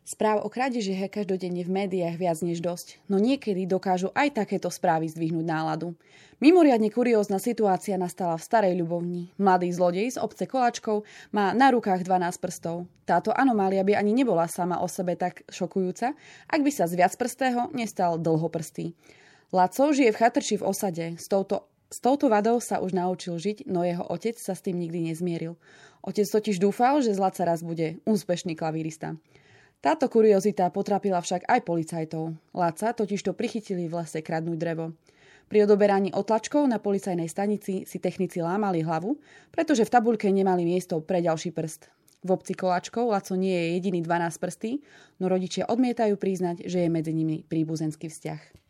Správ o krádežiach je každodenne v médiách viac než dosť, no niekedy dokážu aj takéto správy zdvihnúť náladu. Mimoriadne kuriózna situácia nastala v Starej Ľubovni. Mladý zlodej z obce Kolačkov má na rukách 12 prstov. Táto anomália by ani nebola sama o sebe tak šokujúca, ak by sa z viacprstého nestal dlhoprstý. Laco žije v chatrči v osade. S touto vadou sa už naučil žiť, no jeho otec sa s tým nikdy nezmieril. Otec totiž dúfal, že z Laca raz bude úspešný klavírista. Táto kuriozita potrapila však aj policajtov. Laca totižto prichytili v lese kradnúť drevo. Pri odoberaní otlačkov na policajnej stanici si technici lámali hlavu, pretože v tabuľke nemali miesto pre ďalší prst. V obci Koláčkov Laco nie je jediný 12 prstý, no rodičia odmietajú priznať, že je medzi nimi príbuzenský vzťah.